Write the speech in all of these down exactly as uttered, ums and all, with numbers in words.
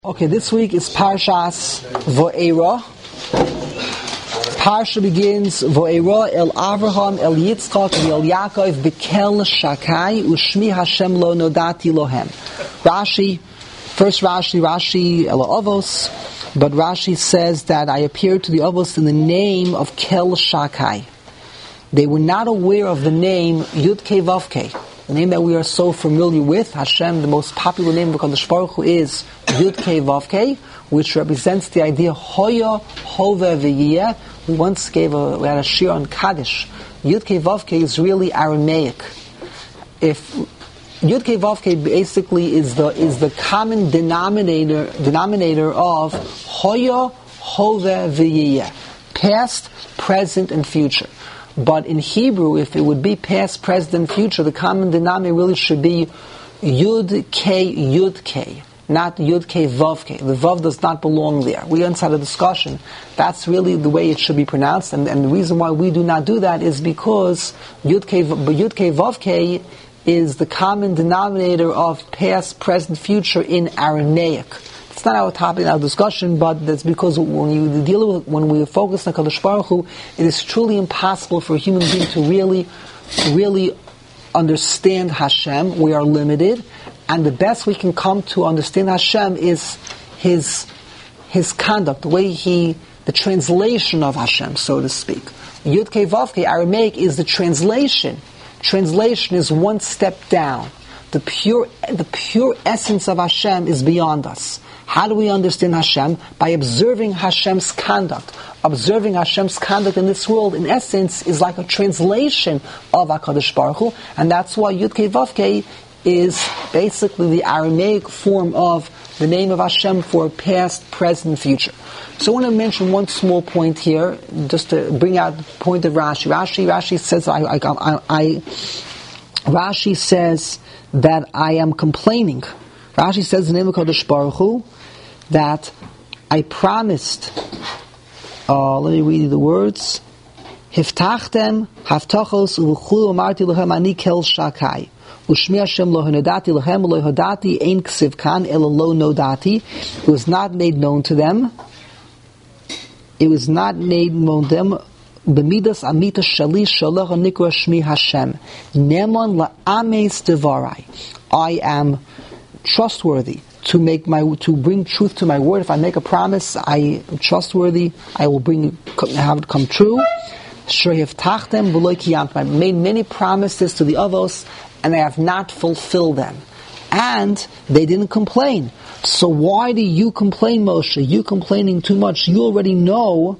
Okay, this week is Parshas Vo'era. Parsha begins Vo'era El Avraham El Yitzchak El Yaakov Bekel Shakai Ushmi Hashem Lo Nodati Lohem. Rashi, first Rashi, Rashi El Avos, but Rashi says that I appeared to the Avos in the name of Kel Shakai. They were not aware of the name Yud Kei Vav Kei. The name that we are so familiar with, Hashem, the most popular name of HaKadosh Baruch Hu is Yud Kei Vav Kei, which represents the idea Hoya Hove V'yeh. We once gave a, we had a shir on Kaddish. Yud Kei Vav Kei is really Aramaic. If Yud Kei Vav Kei basically is the is the common denominator denominator of Hoya Hove V'yeh, past, present, and future. But in Hebrew, if it would be past, present, and future, the common denominator really should be Yud Kei Yud Kei, not Yud Kei Vav Kei. The Vav does not belong there. We once had a discussion. That's really the way it should be pronounced, and, and the reason why we do not do that is because Yud Kei, Yud Kei Vav Kei is the common denominator of past, present, future in Aramaic. It's not our topic, our discussion, but that's because when you deal with, when we focus on HaKadosh Baruch Hu, it is truly impossible for a human being to really, really understand Hashem. We are limited, and the best we can come to understand Hashem is His, His conduct, the way He, the translation of Hashem, so to speak. Yud Kei Vav Kei, Aramaic, is the translation. Translation is one step down. The pure, the pure essence of Hashem is beyond us. How do we understand Hashem? By observing Hashem's conduct. Observing Hashem's conduct in this world, in essence, is like a translation of HaKadosh Baruch Hu, and that's why Yud Kei Vav Kei is basically the Aramaic form of the name of Hashem for past, present, future. So I want to mention one small point here, just to bring out the point of Rashi. Rashi, Rashi says, I, I, I, I Rashi says that I am complaining. Rashi says in the name of HaKadosh Baruch Hu, that I promised, uh, let me read you the words, Hiftachtem haftachos u'chulu amarti lechem ani kel shakai u'shmi Hashem lo hanodati lechem lo hodati ein ksiv kan ela lo nodati. It was not made known to them. It was not made known to them. B'midas amita shali shalach nikra shmi Hashem nemon la'ames devarai. I am trustworthy to make my to bring truth to my word. If I make a promise, I am trustworthy. I will bring have it come true. I made many promises to the Avos, and I have not fulfilled them. And they didn't complain. So why do you complain, Moshe? You complaining too much. You already know.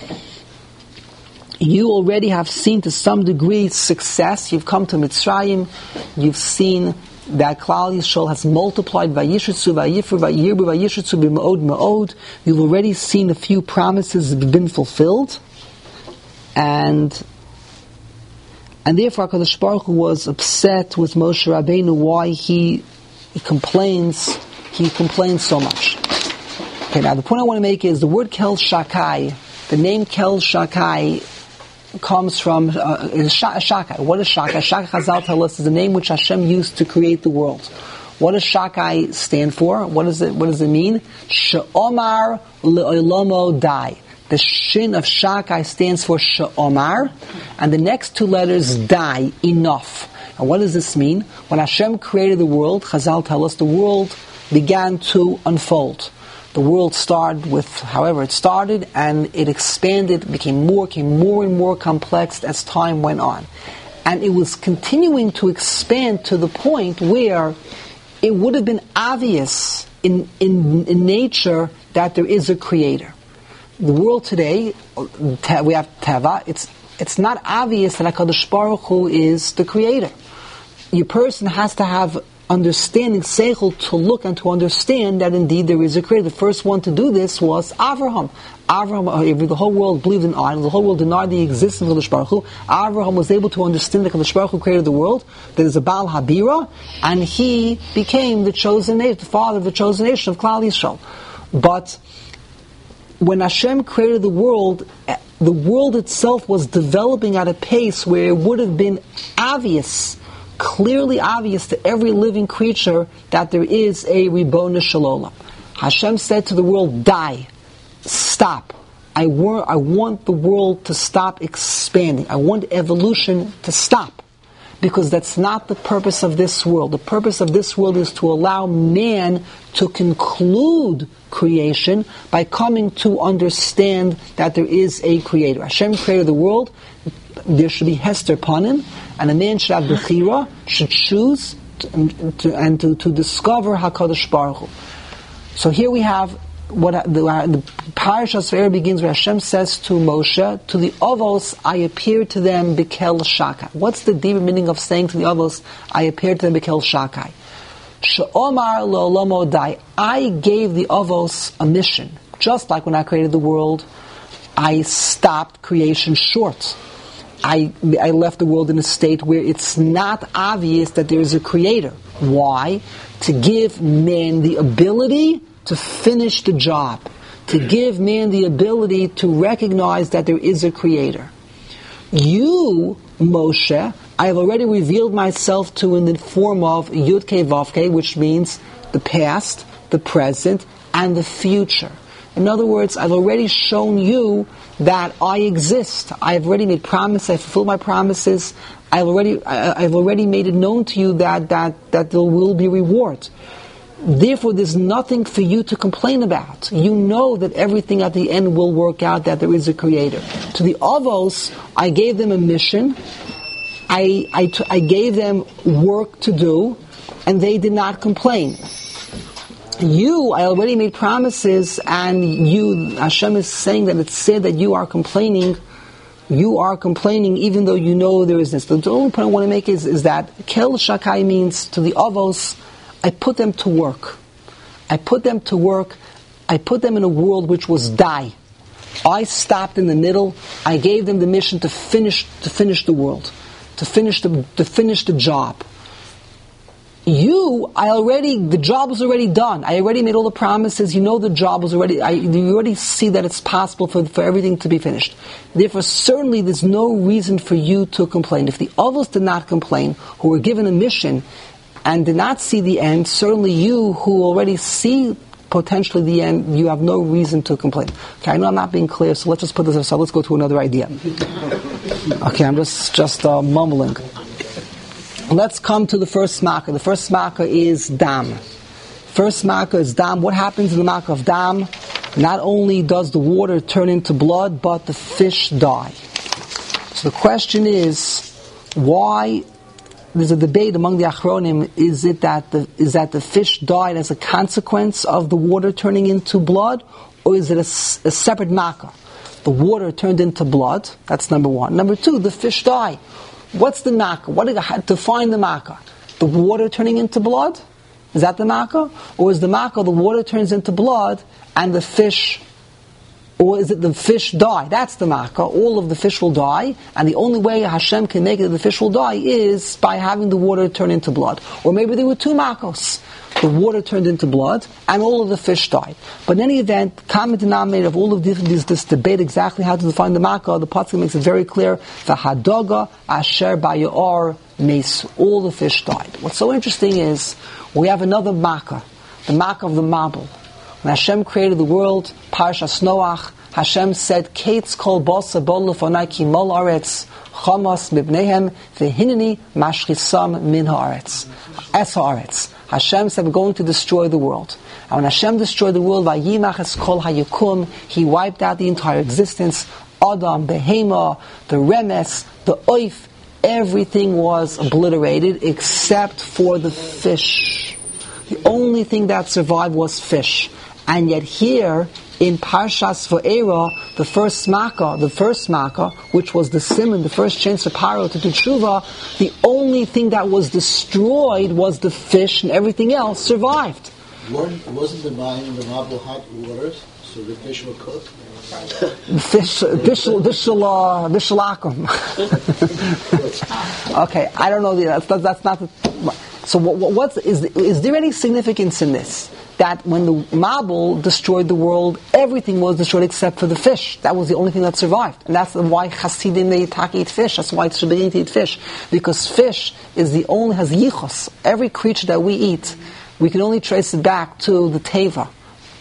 You already have seen to some degree success. You've come to Mitzrayim. You've seen that Klal Yisrael has multiplied Vayishitzu, Vayifru, Vayirbu, Vayishitzu, B'ma'od, Ma'od. You've already seen a few promises have been fulfilled, and and therefore HaKadosh Baruch Hu was upset with Moshe Rabbeinu why he, he complains he complains so much. Okay, now the point I want to make is the word Kel Shakai, the name Kel Shakai comes from uh, Shakai. What is Shakai? Shakai, Chazal tell us, is the name which Hashem used to create the world. What does Shakai stand for? What does it What does it mean? She'omar le'olamo dai. The shin of Shakai stands for She'omar, and the next two letters dai, enough. And what does this mean? When Hashem created the world, Chazal tell us, the world began to unfold. The world started with however it started, and it expanded, became more, became more and more complex as time went on. And it was continuing to expand to the point where it would have been obvious in, in, in nature that there is a creator. The world today, we have Teva, it's, it's not obvious that HaKadosh Baruch Hu is the creator. Your person has to have understanding, seichel, to look and to understand that indeed there is a creator. The first one to do this was Avraham. Avraham, the whole world believed in idols, the whole world denied the existence of HaKadosh Baruch Hu. Avraham was able to understand that HaKadosh Baruch Hu created the world, there is a Baal Habira, and he became the chosen nation, the father of the chosen nation of Klal Yisrael. But when Hashem created the world, the world itself was developing at a pace where it would have been obvious, clearly obvious to every living creature that there is a Ribbono Shel Olam. Hashem said to the world, die, stop. I want, I want the world to stop expanding. I want evolution to stop. Because that's not the purpose of this world. The purpose of this world is to allow man to conclude creation by coming to understand that there is a creator. Hashem created the world. There should be Hester Panim, and a man should have Bechira, should choose to, to, and to, to discover HaKadosh Baruch Hu. So here we have what the, the Parashas Vayera begins where Hashem says to Moshe, to the Avos, I appeared to them Bekel Shakai. What's the deeper meaning of saying to the Avos, I appeared to them Bekel Shakai? She'omar le'olamo dai. I gave the Avos a mission. Just like when I created the world, I stopped creation short. I, I left the world in a state where it's not obvious that there is a creator. Why? To give man the ability to finish the job, to give man the ability to recognize that there is a creator. You, Moshe, I have already revealed myself to in the form of Yud Kei Vav Kei, which means the past, the present, and the future. In other words, I've already shown you that I exist. I've already made promises, I fulfilled my promises, I've already, I, I've already made it known to you that, that, that there will be reward. Therefore, there's nothing for you to complain about. You know that everything at the end will work out, that there is a creator. To the Avos, I gave them a mission, I, I, t- I gave them work to do, and they did not complain. You, I already made promises, and you, Hashem is saying that it's said that you are complaining, you are complaining even though you know there is this. The only point I want to make is, is that Kel Shakai means to the Avos, I put them to work. I put them to work. I put them in a world which was die. I stopped in the middle. I gave them the mission to finish to finish the world, to finish the to finish the job. You, I already the job was already done. I already made all the promises. You know the job was already. I, you already see that it's possible for for everything to be finished. Therefore, certainly there's no reason for you to complain. If the others did not complain, who were given a mission and did not see the end, certainly you who already see potentially the end, you have no reason to complain. Okay, I know I'm not being clear, so let's just put this aside. Let's go to another idea. Okay, I'm just just uh, mumbling. Let's come to the first makkah. The first makkah is dam. First makkah is dam. What happens in the makkah of dam? Not only does the water turn into blood, but the fish die. So the question is, why? There's a debate among the Achronim. Is it that the is that the fish died as a consequence of the water turning into blood, or is it a, a separate makkah? The water turned into blood. That's number one. Number two, the fish died. What's the makkah? What did I define the makkah? The water turning into blood? Is that the makkah, or is the makkah the water turns into blood and the fish? Or is it the fish die? That's the makkah. All of the fish will die, and the only way Hashem can make it that the fish will die is by having the water turn into blood. Or maybe there were two makkahs. The water turned into blood, and all of the fish died. But in any event, common denominator of all of this, this, this debate exactly how to define the makkah, the Pasuk makes it very clear, V'hadoga asher ba'yor meis. All the fish died. What's so interesting is, we have another makkah, the makkah of the Mabul. When Hashem created the world, Parshas Noach, Hashem said, Kates kol bosa bol lefonai ki mol aretz, chamas mibnehem, vehineni mashchisam min haaretz. Es haaretz. Hashem said, we're going to destroy the world. And when Hashem destroyed the world, vayimach es kol hayukum, He wiped out the entire existence. Adam, Behema, the Remes, the Oif, everything was obliterated except for the fish. The only thing that survived was fish. And yet here, in Parshas Vayera, the first makkah, the first makkah, which was the simon, the first chance for Paro to do tshuva, the only thing that was destroyed was the fish, and everything else survived. Weren't, wasn't the mine in the Mabul hot waters, so the fish were cooked? The fish, bishul, bishul, uh, bishlakum. Okay, I don't know. That's, that's not. The, so, what, what's is is there any significance in this? That when the Mabul destroyed the world, everything was destroyed except for the fish. That was the only thing that survived. And that's why Hasidim, they eat fish. That's why it's forbidden to eat fish. Because fish is the only, has yichos. Every creature that we eat, we can only trace it back to the teva.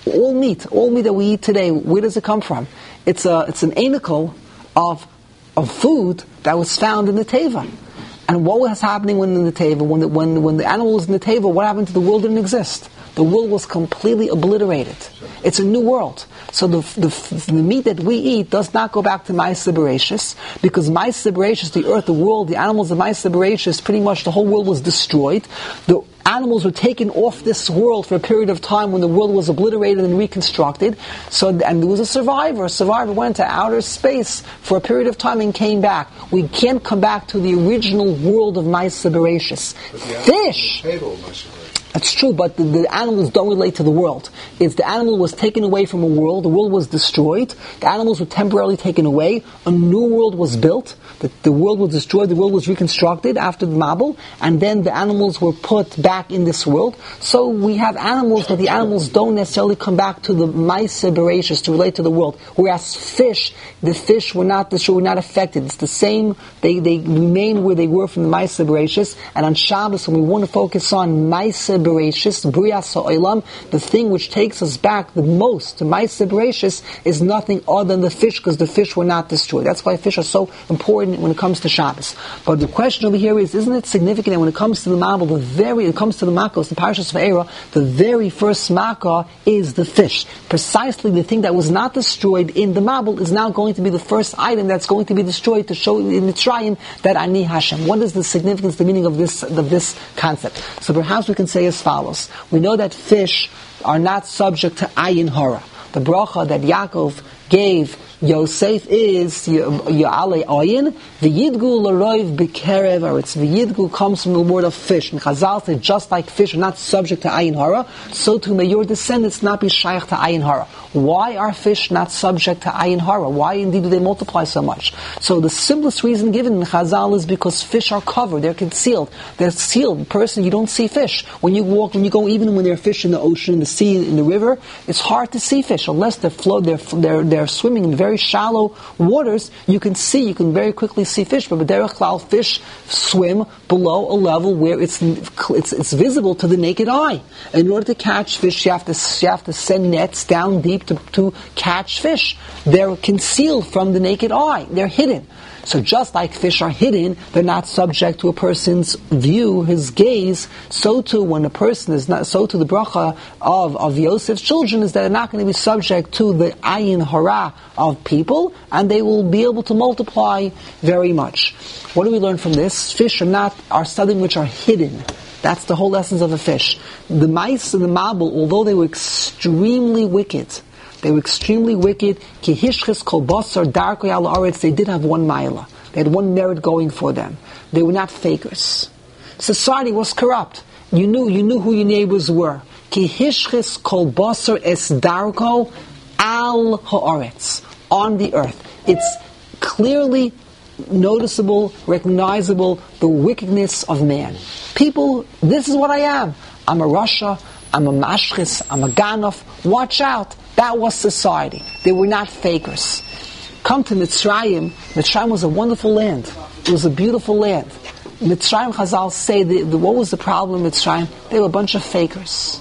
all meat, all meat that we eat today, where does it come from? It's a, it's an anacle of, of food that was found in the Teva. And what was happening when in the Teva? When the, when, when the animal was in the Teva, what happened to the world? Didn't exist. The world was completely obliterated. It's a new world. So the, the, the meat that we eat does not go back to Ma'aseh Bereishis, because Ma'aseh Bereishis, the earth, the world, the animals of Ma'aseh Bereishis, pretty much the whole world was destroyed. The animals were taken off this world for a period of time when the world was obliterated and reconstructed. So, and there was a survivor. A survivor went to outer space for a period of time and came back. We can't come back to the original world of Ma'aseh Bereishis. Fish! That's true, but the, the animals don't relate to the world. It's the animal was taken away from a world, the world was destroyed, the animals were temporarily taken away, a new world was built, the, the world was destroyed, the world was reconstructed after the Mabul, and then the animals were put back in this world. So we have animals, but the animals don't necessarily come back to the Ma'aseh Bereishis to relate to the world. Whereas fish, the fish were not destroyed, were not affected. It's the same, they, they remain where they were from the Ma'aseh Bereishis, and on Shabbos when we want to focus on Ma'aseh Bereishis, Brias HaOlam, the thing which takes us back the most to Ma'aseh Bereishis is nothing other than the fish, because the fish were not destroyed. That's why fish are so important when it comes to Shabbos. But the question over here is, isn't it significant that when it comes to the Mabul, the very, it comes to the Makos, the Parashas Va'era, the very first Makkah is the fish. Precisely the thing that was not destroyed in the Mabul is now going to be the first item that's going to be destroyed to show in Mitzrayim that Ani Hashem. What is the significance, the meaning of this, of this concept? So perhaps we can say as follows. We know that fish are not subject to ayin hara. The bracha that Yaakov gave Yosef is Ya'ale ayin, v'yidgu l'roiv b'kerev aretz. V'yidgu comes from the word of fish. And Chazal said, just like fish are not subject to ayin hara, so too may your descendants not be shaykh to ayin hara. Why are fish not subject to ayin hara? Why indeed do they multiply so much? So the simplest reason given in Chazal is because fish are covered, they're concealed. They're sealed. Person, you don't see fish. When you walk, when you go, even when there are fish in the ocean, in the sea, in the river, it's hard to see fish unless they're float, they're, they're, they're swimming in very shallow waters. You can see, you can very quickly see fish, but b'derech klal, fish swim below a level where it's, it's it's visible to the naked eye. In order to catch fish, you have to you have to send nets down deep to, to catch fish. They're concealed from the naked eye. They're hidden. So just like fish are hidden, they're not subject to a person's view, his gaze, so too when a person is not, so too the bracha of, of Yosef's children is that they're not going to be subject to the ayin hara of people, and they will be able to multiply very much. What do we learn from this? Fish are not, are something which are hidden. That's the whole essence of a fish. The mice and the mabul, although they were extremely wicked, they were extremely wicked. Ki hishchis kol basar darkei al haaretz. They did have one ma'ila. They had one merit going for them. They were not fakers. Society was corrupt. You knew, you knew who your neighbors were. Ki hishchis kol basar es darko al haaretz. On the earth. It's clearly noticeable, recognizable, the wickedness of man. People, this is what I am. I'm a Rasha. I'm a mashchis. I'm a ganof. Watch out. That was society. They were not fakers. Come to Mitzrayim. Mitzrayim was a wonderful land. It was a beautiful land. Mitzrayim, Chazal say, the, the, what was the problem in Mitzrayim? They were a bunch of fakers.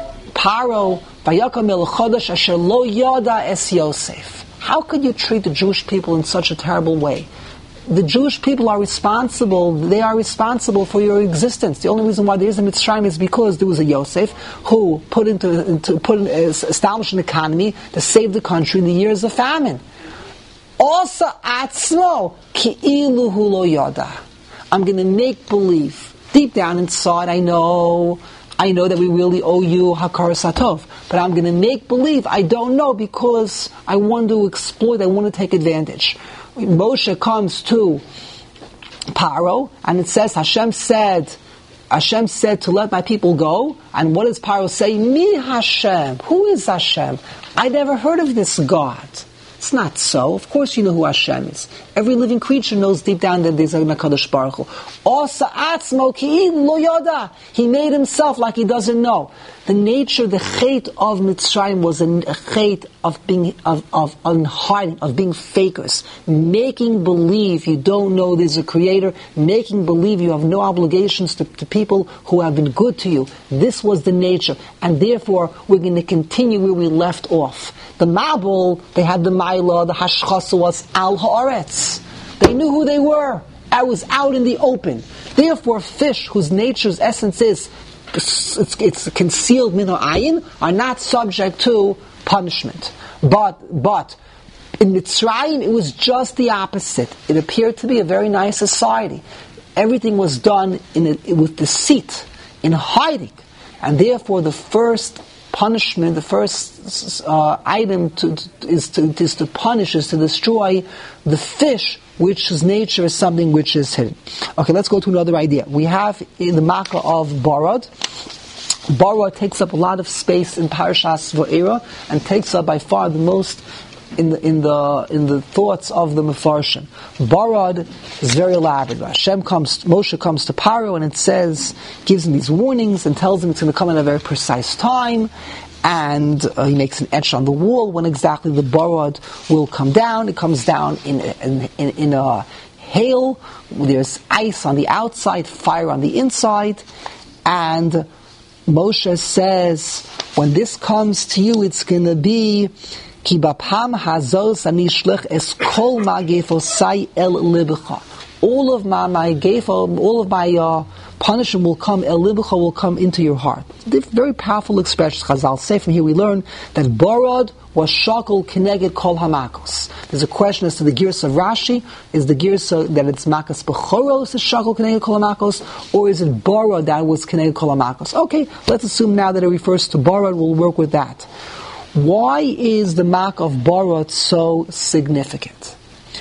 Paro, Vayakam el Chodesh asher lo yada es Yosef. How could you treat the Jewish people in such a terrible way? The Jewish people are responsible, they are responsible for your existence. The only reason why there is a Mitzrayim is because there was a Yosef who put into, into put in, established an economy to save the country in the years of famine. Also, atzmo, ki'ilu hu lo yada. I'm going to make believe. Deep down inside, I know, I know that we really owe you hakaras hatov. But I'm going to make believe I don't know because I want to exploit, I want to take advantage. Moshe comes to Paro, and it says Hashem said, Hashem said to let my people go. And what does Paro say? Mi Hashem. Who is Hashem? I never heard of this God. It's not so. Of course you know who Hashem is. Every living creature knows deep down that there's a HaKadosh Baruch Hu. Asa atzmo ki lo yoda. He made himself like he doesn't know. The nature, the chait of Mitzrayim was a, a chait of being, of, of, of hiding, of being fakers. Making believe you don't know there's a creator. Making believe you have no obligations to, to people who have been good to you. This was the nature. And therefore, we're going to continue where we left off. The Mabul, they had the Maila, the Hashchasa was Al Haaretz. They knew who they were. I was out in the open. Therefore, fish, whose nature's essence is it's, it's concealed min ha'ayin, are not subject to punishment. But, but, in Mitzrayim, it was just the opposite. It appeared to be a very nice society. Everything was done in a, with deceit, in hiding. And therefore, the first punishment, the first uh, item to, to, is, to, is to punish, is to destroy the fish, which his nature is something which is hidden. Okay, let's go to another idea. We have in the Makkah of Barad. Barad takes up a lot of space in Parashas Va'era and takes up by far the most in the in the in the thoughts of the Mefarshim. Barad is very elaborate. Hashem comes, Moshe comes to Paro, and it says, gives him these warnings and tells him it's going to come at a very precise time, and uh, he makes an etch on the wall when exactly the Barad will come down. It comes down in in in, in a hail. There's ice on the outside, fire on the inside, and Moshe says, when this comes to you, it's going to be Ki bapam hazos ani shlech es kol ma'gefosai el libecha. All of my my gefo, all of my uh, punishment will come, el libecha will come into your heart. Very powerful expression. Chazal say from here we learn that Barad was shakol keneged kol hamakos. There's a question as to the gears of Rashi. Is the gears that it's makas bechoros is shakol keneged kol hamakos, or is it Barad that was keneged kol hamakos? Okay, let's assume now that it refers to Barad. We'll work with that. Why is the Mak of Barad so significant?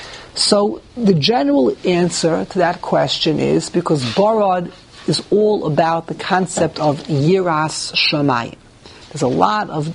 So the general answer to that question is because Barad is all about the concept of Yiras Shamayim. There's a lot of,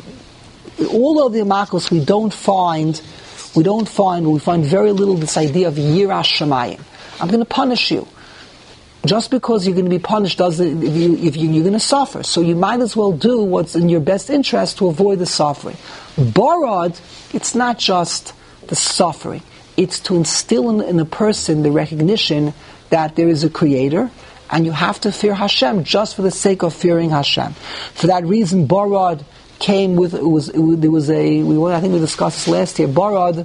all of the Makos we don't find, we don't find, we find very little this idea of Yiras Shamayim. I'm going to punish you. Just because you're going to be punished doesn't, if, you, if you, you're going to suffer. So you might as well do what's in your best interest to avoid the suffering. Barad, it's not just the suffering. It's to instill in, in a person the recognition that there is a creator, and you have to fear Hashem just for the sake of fearing Hashem. For that reason, Barad came with, it was, it was there was a, we, I think we discussed this last year, Barad,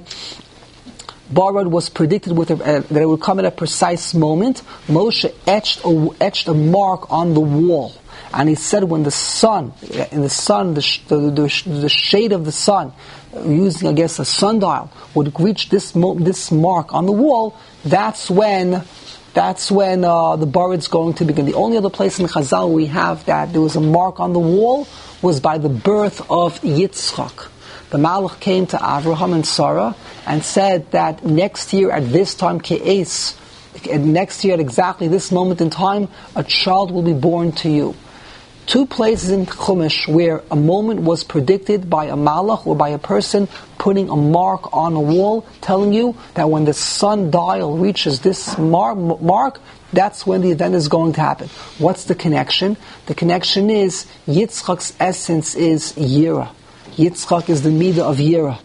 Barad was predicted with a, uh, that it would come at a precise moment. Moshe etched a, etched a mark on the wall, and he said, when the sun, in the sun, the, the, the, the shade of the sun, using I guess a sundial, would reach this mo- this mark on the wall, that's when that's when uh, the Barad's going to begin. The only other place in Chazal we have that there was a mark on the wall was by the birth of Yitzchak. The Malach came to Avraham and Sarah and said that next year at this time, Ke'es, next year at exactly this moment in time, a child will be born to you. Two places in Chumash where a moment was predicted by a Malach or by a person putting a mark on a wall, telling you that when the sundial reaches this mark, mark that's when the event is going to happen. What's the connection? The connection is Yitzchak's essence is Yira. Yitzchak is the midah of Yira.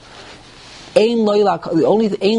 The only thing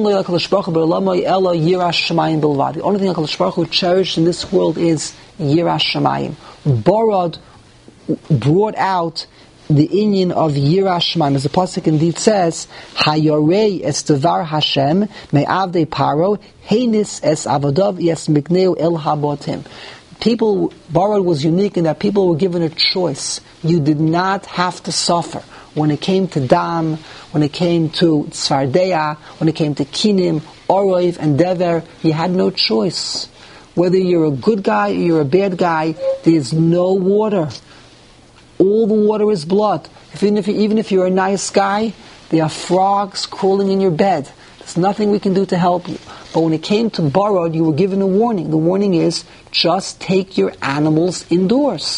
HaKadosh Baruch Hu cherished in this world is Yiras Shamayim. Barad brought out the inyan of Yiras Shamayim. As the pasuk indeed says, Hayorei es devar Hashem me'avdei paro heinis es avodav yes mikneu el habotim. People, Barad was unique in that people were given a choice. You did not have to suffer. When it came to Dam, when it came to Tzvardeya, when it came to Kinim, Oroiv, and Dever, you had no choice. Whether you're a good guy or you're a bad guy, there's no water. All the water is blood. Even if, you, even if you're a nice guy, there are frogs crawling in your bed. There's nothing we can do to help you. But when it came to Barad, you were given a warning. The warning is, just take your animals indoors.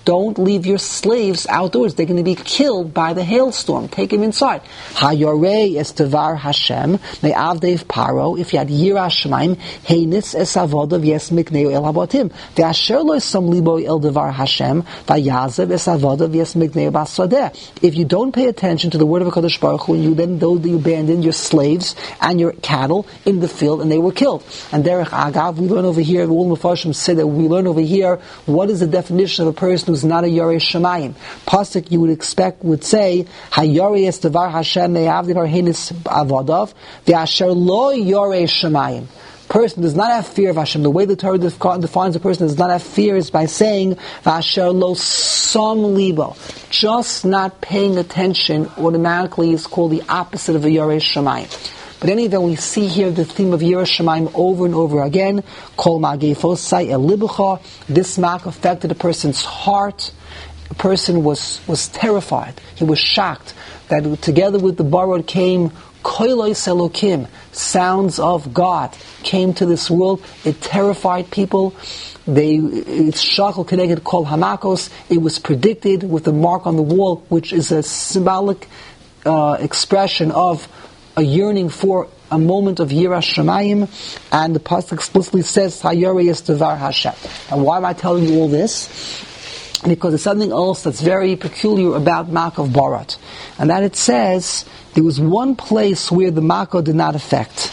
don't leave your slaves outdoors. They're going to be killed by the hailstorm. Take them inside. Hayorei es devar Hashem me'avdev paro. If you had yira shemaim, heinis es avodav yes mikneu el habotim. Ve'asher lo sam libo el devar Hashem vayazev es avodav yes mikneu basadeh. If you don't pay attention to the word of HaKadosh Baruch Hu, and you then though you abandoned your slaves and your cattle in the field, and they were killed. And derech agav, we learn over here, all the Mepharshim say that we learn over here, what is the definition of a person who's not a Yorei Shemayim? Pasuk you would expect would say, Hayorei es devar Hashem me'avdei harhenis avodav, ve'asher lo Yorei Shemayim. Person does not have fear of Hashem. The way the Torah defines a person does not have fear is by saying, V'asher lo som libo. Just not paying attention automatically is called the opposite of a Yorei Shemayim. But in any event, we see here the theme of Yirah Shamayim over and over again. Kol ma'gefosai el libucha. This mark affected a person's heart. A person was, was terrified. He was shocked that together with the borrowed came koiloi selokim, sounds of God, came to this world. It terrified people. They, it's shakal connected called hamakos. It was predicted with the mark on the wall, which is a symbolic uh, expression of a yearning for a moment of Yirah Shamayim, and the pasuk explicitly says, Hayorei es devar Hashem. And why am I telling you all this? Because there's something else that's very peculiar about Makav Barat, and that it says there was one place where the Mako did not affect.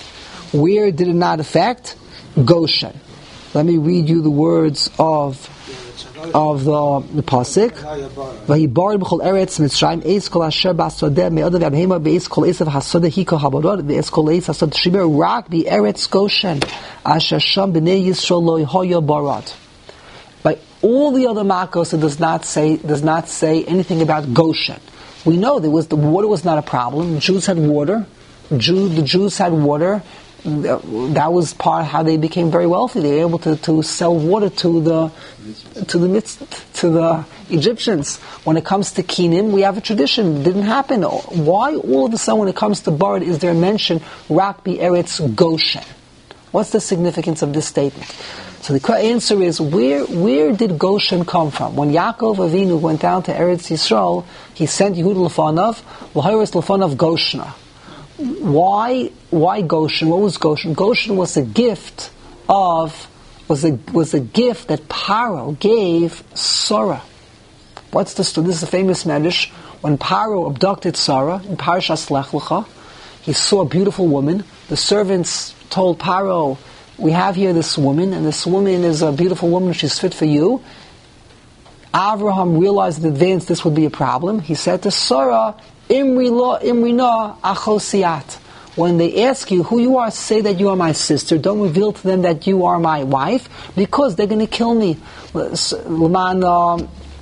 Where did it not affect? Goshen. Let me read you the words of of the, the pasuk. Vayibar b'chol eretz Mitzrayim eis kol asher b'asodeh me'odav yabhema be'eis kol esav hasodeh hiko haborot ve'eis kol eis hasodeh shimer rak b'eretz Goshen asher sham b'nei Yisrael lo hoya barat. By all the other makos, it does not say does not say anything about Goshen. We know there was the water was not a problem. The Jews had water. Jew, the Jews had water. That was part of how they became very wealthy. They were able to, to sell water to the to the to the Egyptians. When it comes to Kinim, we have a tradition. It didn't happen. Why all of a sudden when it comes to Barat is there a mention Rak B'Eretz Goshen? What's the significance of this statement? So the answer is, where where did Goshen come from? When Yaakov Avinu went down to Eretz Yisrael, he sent Yehuda L'fanav, L'hayres L'fanav Goshna. Why? Why Goshen? What was Goshen? Goshen was a gift of was a was a gift that Paro gave Sarah. What's the story? This is a famous medrash. When Paro abducted Sarah in Parashas Lech Lecha, he saw a beautiful woman. The servants told Paro, "We have here this woman, and this woman is a beautiful woman. She's fit for you." Avraham realized in advance this would be a problem. He said to Sarah, Imri lo, imri na achosiat. When they ask you who you are, say that you are my sister. Don't reveal to them that you are my wife, because they're going to kill me. I'll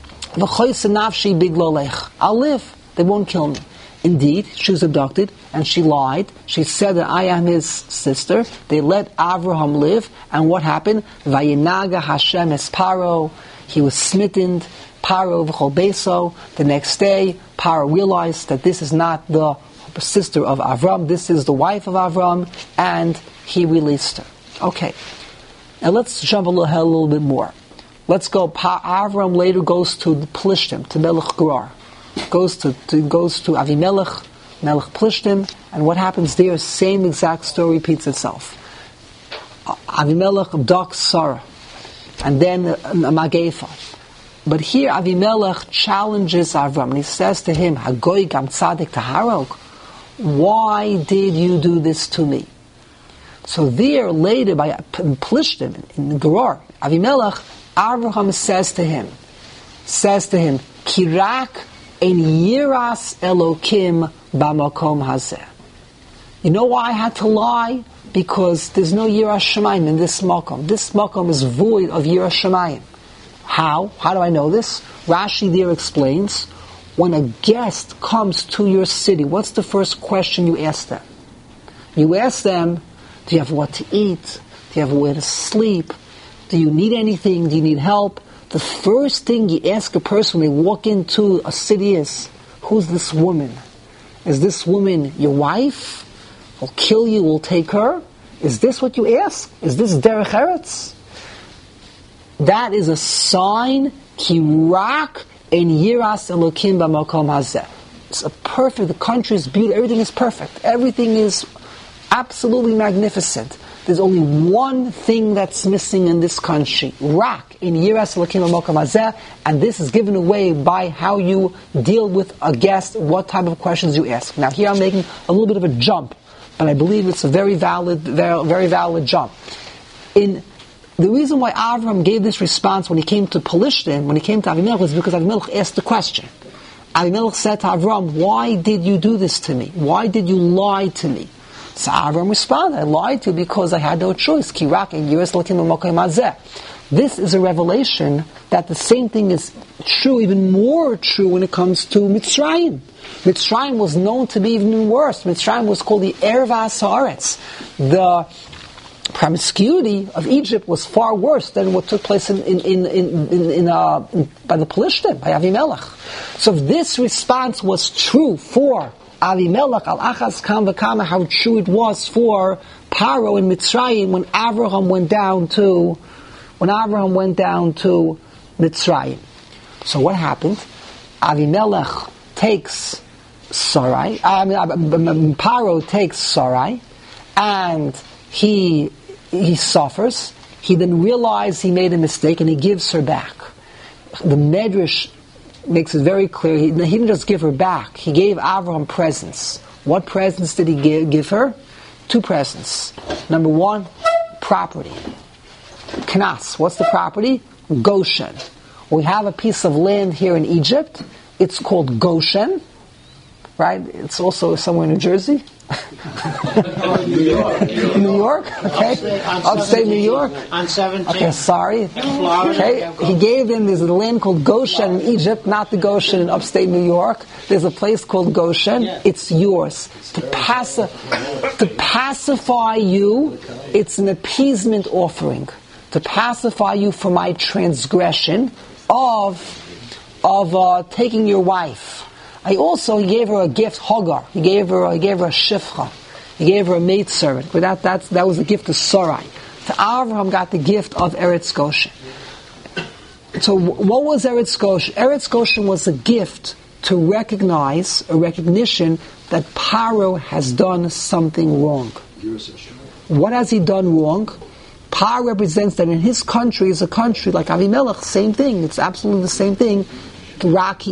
live. They won't kill me. Indeed, she was abducted, and she lied. She said that I am his sister. They let Avraham live, and what happened? Vayinaga Hashem es Paro. He was smitten. Paro v'chol beso. The next day, Paro realized that this is not the sister of Avram, this is the wife of Avram, and he released her. Okay, now let's jump a little ahead a little bit more. Let's go. Pa- Avram later goes to the Plishtim, to Melech Gerar, goes to, to goes to Avimelech, Melech Plishtim, and what happens there? Same exact story repeats itself. Avimelech abducts Sarah, and then a Magefa. But here Avimelech challenges Avram, and he says to him, Hagoy gam tzadik taharog, why did you do this to me? So there, later, by Plishtim, in Gerar, Avimelech, Avraham says to him, says to him, Kirak en yiras Elokim b'makom hazeh. You know why I had to lie? Because there's no yiras shamayim in this makom. This makom is void of yiras shamayim. How? How do I know this? Rashi there explains, when a guest comes to your city, what's the first question you ask them? You ask them, do you have what to eat? Do you have where to sleep? Do you need anything? Do you need help? The first thing you ask a person when they walk into a city is, who's this woman? Is this woman your wife? Will kill you, will take her? Is this what you ask? Is this derech eretz? That is a sign Ki rak en yiras elokim b'makom hazeh. It's a perfect, the country is beautiful, everything is perfect. Everything is absolutely magnificent. There's only one thing that's missing in this country. Rak in Yiras Elokim B'makom Hazeh, and this is given away by how you deal with a guest, what type of questions you ask. Now here I'm making a little bit of a jump, but I believe it's a very valid, very, very valid jump. In the reason why Avram gave this response when he came to Pelishtim, when he came to Avimelech, is because Avimelech asked the question. Avimelech said to Avram, "Why did you do this to me? Why did you lie to me?" So Avram responded, "I lied to you because I had no choice." This is a revelation that the same thing is true, even more true when it comes to Mitzrayim. Mitzrayim was known to be even worse. Mitzrayim was called the Ervas Haaretz. The promiscuity of Egypt was far worse than what took place in, in, in, in, in, in, uh, in by the Pelishtim, by Avimelech. So if this response was true for Avimelech, al achaz kam v'kama, how true it was for Paro in Mitzrayim when Avraham went down to when Avraham went down to Mitzrayim. So what happened? Avimelech takes Sarai. I mean, Paro takes Sarai, and he he suffers. He then realizes he made a mistake, and he gives her back. The Medrash makes it very clear. He, he didn't just give her back. He gave Avraham presents. What presents did he give, give her? Two presents. Number one, property. Knas. What's the property? Goshen. We have a piece of land here in Egypt. It's called Goshen. Right? It's also somewhere in New Jersey. New York. New York? Okay. Upstate New York? On seventeen. Okay, sorry. Okay. He gave them, there's a land called Goshen in Egypt, not the Goshen in upstate New York. There's a place called Goshen. It's yours. To, paci- to pacify you, it's an appeasement offering. To pacify you for my transgression of, of uh, taking your wife. I also he gave her a gift, Hagar. He gave her, he gave her a shifcha. He gave her a maidservant. But that, that's, that was a gift to Sarai. To Avraham got the gift of Eretz Goshen. So what was Eretz Goshen? Eretz Goshen was a gift to recognize, a recognition that Paro has done something wrong. What has he done wrong? Paro represents that in his country is a country like Avimelech, same thing. It's absolutely the same thing. When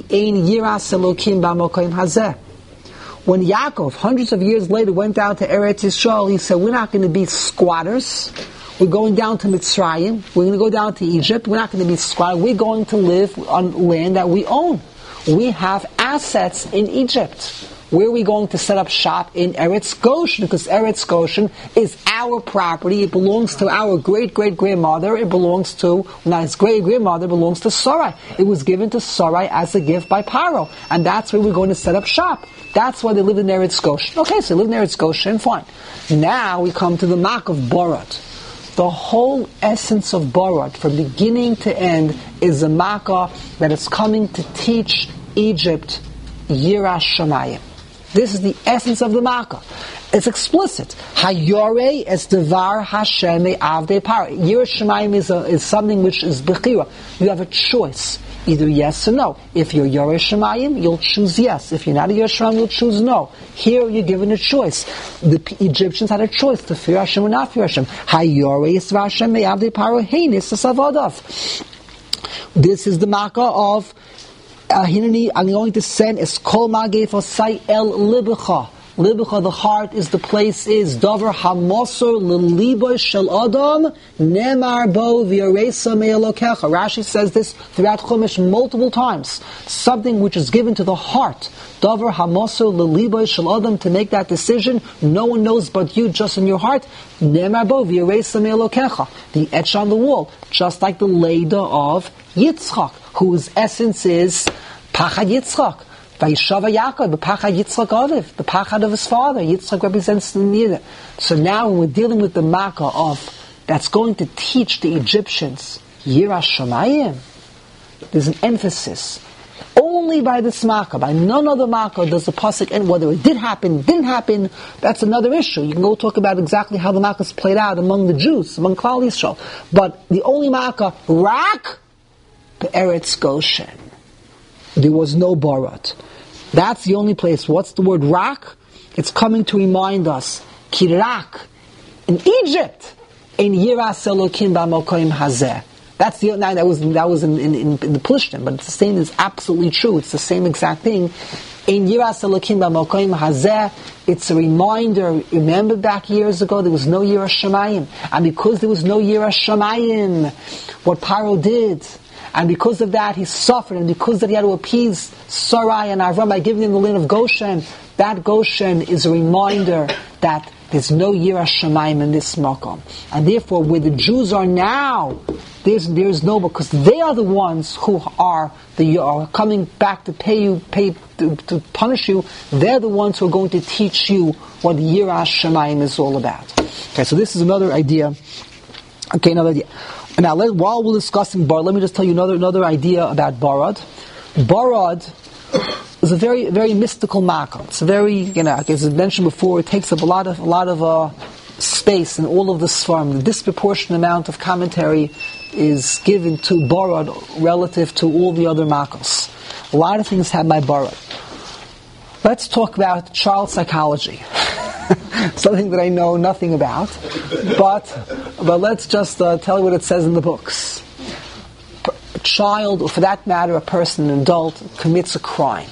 Yaakov, hundreds of years later, went down to Eretz Yisrael, he said, we're not going to be squatters. We're going down to Mitzrayim. We're going to go down to Egypt. We're not going to be squatters. We're going to live on land that we own. We have assets in Egypt. Where are we going to set up shop? In Eretz Goshen, because Eretz Goshen is our property. It belongs to our great-great-grandmother. It belongs to, not his great-grandmother, it belongs to Sarai. It was given to Sarai as a gift by Paro. And that's where we're going to set up shop. That's why they live in Eretz Goshen. Okay, so they live in Eretz Goshen, fine. Now we come to the Mak of Borat. The whole essence of Borat, from beginning to end, is a Makkah that is coming to teach Egypt Yiras Shamayim. This is the essence of the Makkah. It's explicit. Hayore es devar Hashem avdei par. Yiras Shamayim is, a, is something which is bechira. You have a choice. Either yes or no. If you're Yoreh Shamayim, you'll choose yes. If you're not a Yoreh Shamayim, you'll choose no. Here you're given a choice. The P- Egyptians had a choice to fear Hashem or not fear Hashem. Hayore es devar Hashem avdei paro heinis asavodav. This is the Makkah of Uh, Hinani, I'm going to send es kol magef osai el libecha. Libecha, the heart, is the place, is davar hamosor liliboy shel adam nemar bo v'yaresa me'elokecha. Rashi says this throughout Chumash multiple times. Something which is given to the heart. Davar hamosor liliboy shel adam, to make that decision. No one knows but you, just in your heart. Nemar bo v'yaresa me'elokecha. The etch on the wall, just like the Leda of Yitzchak, whose essence is Pachad Yitzchak. Vayishava Yaakov, the Pachad Yitzchak Aviv, the Pachad of his father. Yitzchak represents the Nida. So now when we're dealing with the Makkah of, that's going to teach the Egyptians Yiras Shamayim, there's an emphasis. Only by this Makkah, by none other Makkah does the Pasuk end. Whether it did happen, didn't happen, that's another issue. You can go talk about exactly how the Makkah is played out among the Jews, among Klal Yisrael. But the only Makkah, Rak, Be'eretz Goshen. There was no Barad. That's the only place. What's the word rak? It's coming to remind us, Kirak, in Egypt, in Yiras Elokim B'Makoim Hazeh. That's the now that was that was in, in, in, in the Plishtim, but it's the same is absolutely true. It's the same exact thing. In Yiras Elokim B'Makoim Hazeh, it's a reminder. Remember back years ago, there was no Yiras Shamayim, and because there was no Yiras Shamayim, what Paro did, and because of that he suffered, and because that he had to appease Sarai and Avram by giving them the land of Goshen. That Goshen is a reminder that there's no Yiras Shamayim in this Makom. And therefore, where the Jews are now, there's there's no, because they are the ones who are the are coming back to pay you, pay to, to punish you. They're the ones who are going to teach you what Yiras Shamayim is all about. Okay, so this is another idea. Okay, another idea. Now, let, while we're discussing Barad, let me just tell you another another idea about Barad. Barad is a very, very mystical makom. It's a very, you know, as I mentioned before, it takes up a lot of, a lot of uh, space in all of the Sfarim. The disproportionate amount of commentary is given to Barad relative to all the other makos. A lot of things have by Barad. Let's talk about child psychology. Something that I know nothing about, but but let's just uh, tell you what it says in the books. A child, or for that matter, a person, an adult, commits a crime.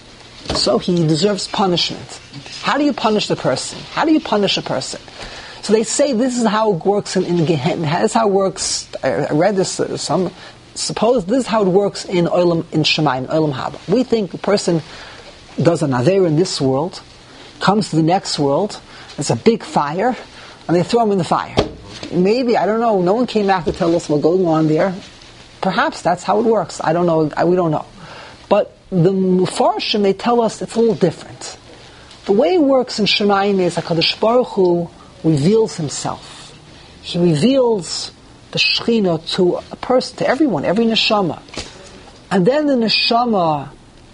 So he deserves punishment. How do you punish the person? How do you punish a person? So they say this is how it works in, in Gehenna. This is how it works. I read this. Uh, some suppose this is how it works in Olam in Shemayim, Olam Haba. We think a person does an aver in this world, comes to the next world. It's a big fire, and they throw him in the fire. Maybe, I don't know. No one came back to tell us what's going on there. Perhaps that's how it works. I don't know. I, we don't know. But the Mufarshim, they tell us it's a little different. The way it works in Shemayim is HaKadosh Baruch Hu reveals Himself. He reveals the Shekhinah to a person, to everyone, every neshama. And then the neshama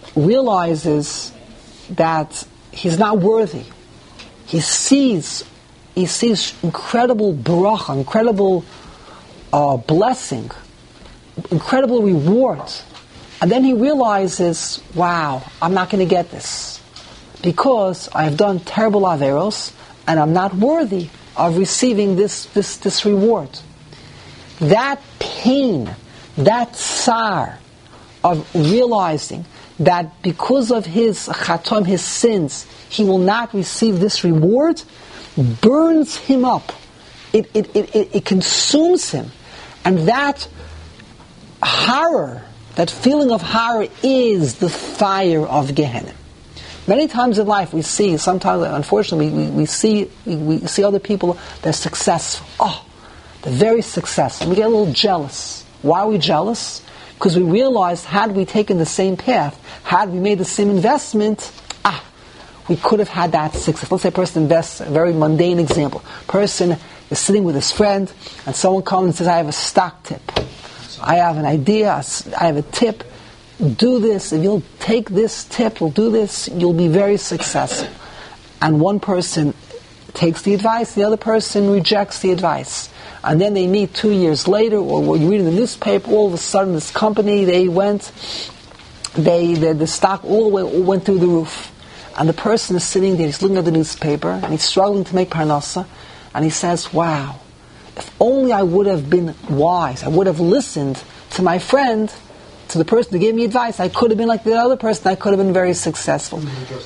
realizes that he's not worthy. He sees, he sees incredible bracha, incredible uh, blessing, incredible reward. And then he realizes, wow, I'm not going to get this. Because I have done terrible averos, and I'm not worthy of receiving this, this, this reward. That pain, that tsar of realizing that because of his chatom, his sins, he will not receive this reward, burns him up. It, it, it, it, it consumes him. And that horror, that feeling of horror is the fire of Gehenna. Many times in life we see, sometimes unfortunately we, we see we, we see other people, they're successful. Oh, they're very successful. We get a little jealous. Why are we jealous? Because we realized, had we taken the same path, had we made the same investment, ah, we could have had that success. Let's say a person invests, a very mundane example. Person is sitting with his friend, and someone comes and says, I have a stock tip. I have an idea, I have a tip. Do this. If you'll take this tip, you'll do this, you'll be very successful. And one person takes the advice, the other person rejects the advice. And then they meet two years later, or you read in the newspaper, all of a sudden this company, they went, they the, the stock all the way all went through the roof. And the person is sitting there, he's looking at the newspaper, and he's struggling to make parnasa, and he says, wow, if only I would have been wise, I would have listened to my friend, to the person who gave me advice, I could have been like the other person, I could have been very successful.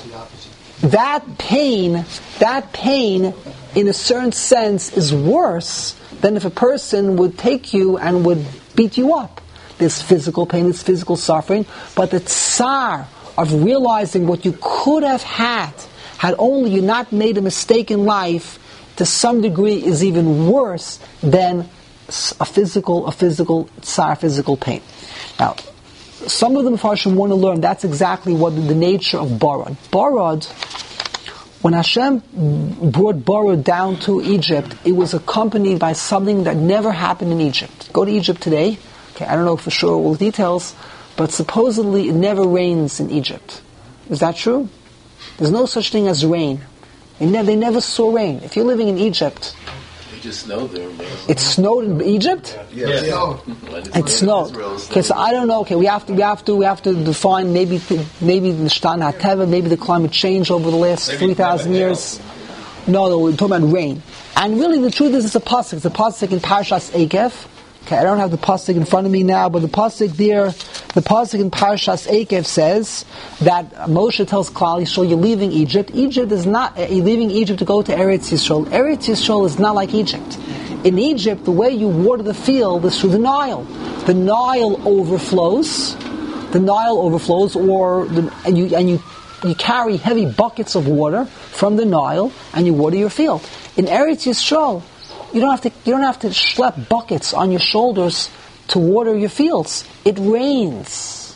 That pain, that pain, in a certain sense, is worse than if a person would take you and would beat you up. There's physical pain, there's physical suffering, but the tsar of realizing what you could have had, had only you not made a mistake in life, to some degree is even worse than a physical, a physical tsar, physical pain. Now, some of the Mepharshim want to learn that's exactly what the nature of Barad. Barad, when Hashem brought Barad down to Egypt, it was accompanied by something that never happened in Egypt. Go to Egypt today. Okay, I don't know for sure all the details, but supposedly it never rains in Egypt. Is that true? There's no such thing as rain. They, ne- they never saw rain. If you're living in Egypt, It just snowed there. Man. It snowed in Egypt? Yes. Yeah. Yeah. It snowed. Okay, so I don't know. Okay, we have to, we have to, we have to define maybe, maybe the Shtan HaTeva, maybe the climate change over the last three thousand years. No, no, we're talking about rain. And really, the truth is, it's a pasuk. It's a pasuk in Parshas Eikev. Okay, I don't have the pasuk in front of me now, but the pasuk there, the pasuk in Parshas Eikev says that Moshe tells Klal Yisrael, "You're leaving Egypt. Egypt is not. You're leaving Egypt to go to Eretz Yisrael. Eretz Yisrael is not like Egypt. In Egypt, the way you water the field is through the Nile. The Nile overflows. The Nile overflows, or the, and you and you." You carry heavy buckets of water from the Nile and you water your field. In Eretz Yisrael, you don't have to you don't have to schlep buckets on your shoulders to water your fields. It rains.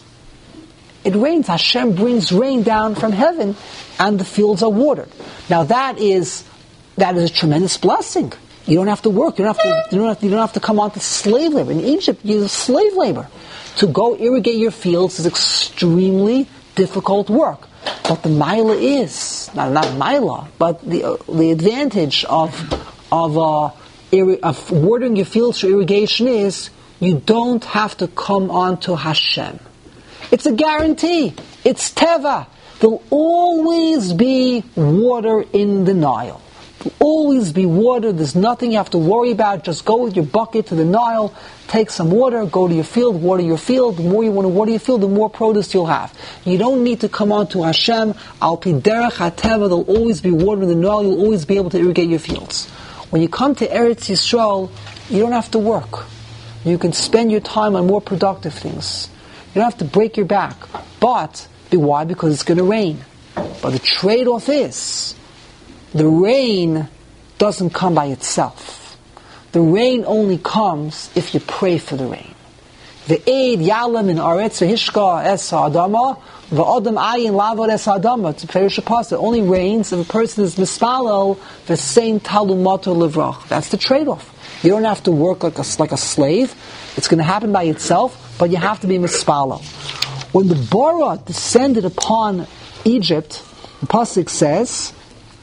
It rains. Hashem brings rain down from heaven and the fields are watered. Now that is that is a tremendous blessing. You don't have to work. You don't have to you don't have to, you don't have to come on to slave labor. In Egypt, you use slave labor. To go irrigate your fields is extremely difficult work. But the Maila is, not, not Maila, but the uh, the advantage of of, uh, irri- of watering your fields for irrigation is you don't have to come on to Hashem. It's a guarantee. It's Teva. There'll always be water in the Nile. There'll always be water. There's nothing you have to worry about. Just go with your bucket to the Nile, take some water, go to your field, water your field. The more you want to water your field, the more produce you'll have. You don't need to come on to Hashem. Al pi derech hateva, there'll always be water in the Nile. You'll always be able to irrigate your fields. When you come to Eretz Yisrael, you don't have to work. You can spend your time on more productive things. You don't have to break your back. But, why? Because it's going to rain. But the trade-off is, the rain doesn't come by itself. The rain only comes if you pray for the rain. Ve'ed yalam in aretz v'hishka es ha'adama v'odam ayin lavod es ha'adama. It's a Perish Apostle. It only rains if a person is mispalel v'sein talumato levrach. That's the trade-off. You don't have to work like a, like a slave. It's going to happen by itself, but you have to be mispalel. When the bara descended upon Egypt, the pasuk says,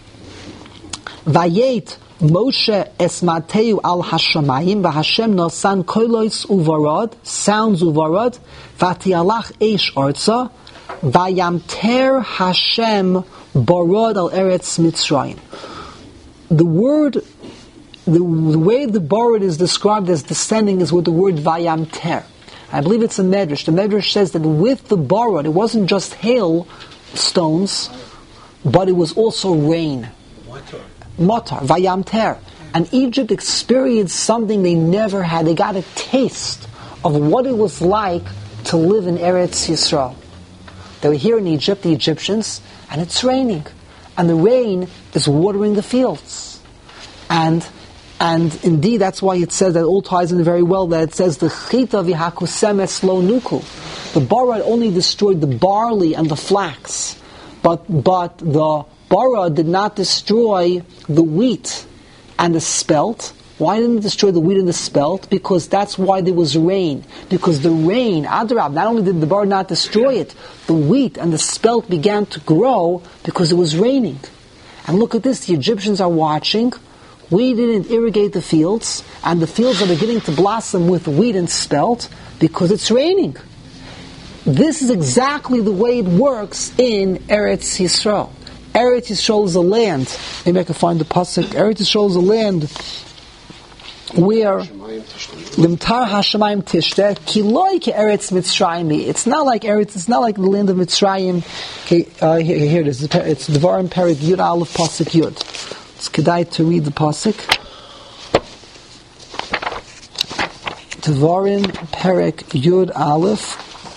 Vayet Moshe esmateu al hashamayim v'Hashem nosan kolos uvarad, sounds uvarad, v'tialach eish arza, vayamter Hashem barad al eretz Mitzrayim. The word, the, the way the barad is described as descending is with the word vayamter. I believe it's a medrash. The medrash says that with the barad, it wasn't just hail stones, but it was also rain. Matar, Vayamter. And Egypt experienced something they never had. They got a taste of what it was like to live in Eretz Yisrael. They were here in Egypt, the Egyptians, and it's raining. And the rain is watering the fields. And and indeed, that's why it says that it all ties in very well, that it says, the chita v'hakusemes lo nuku. The bara only destroyed the barley and the flax. But but the bara did not destroy the wheat and the spelt. Why didn't it destroy the wheat and the spelt? Because that's why there was rain. Because the rain, Adrab, not only did the bara not destroy it, the wheat and the spelt began to grow because it was raining. And look at this, the Egyptians are watching. We didn't irrigate the fields, and the fields are beginning to blossom with wheat and spelt because it's raining. This is exactly the way it works in Eretz Yisrael. Eretz Yisrael is a land, maybe I can find the pasuk, Eretz Yisrael is a land where Limtar Hashemayim Tishte Kiloi Ke Eretz Mitzrayim. It's not like Eretz, it's not like the land of Mitzrayim. Okay, uh, here, here it is. It's Devarim Perek Yud Aleph Pasuk Yud. It's kedai to read the pasuk. Devarim Perek Yud Aleph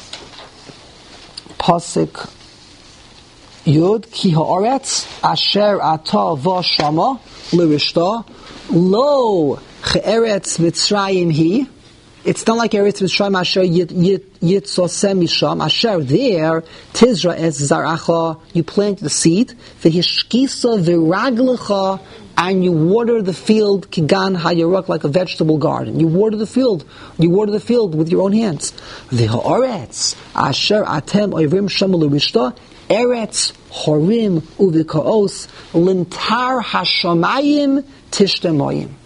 Pasuk Yud Ki Haaretz Asher Ata V'Shama L'Rishta Lo Che'eretz Mitzrayim Hi. It's not like Eretz Mitzrayim Asher Yitzosem Misham. Asher there Tizra Es Zaracha. You plant the seed. V'Hishkisa V'Raglecha, and you water the field Kigan Hayaruk, like a vegetable garden. You water the field. You water the field with your own hands. V'Haaretz Asher Atem Oivrim Shama L'Rishta Eretz Horim Uvikaos Lintar Hashamayim Tishtemoyim.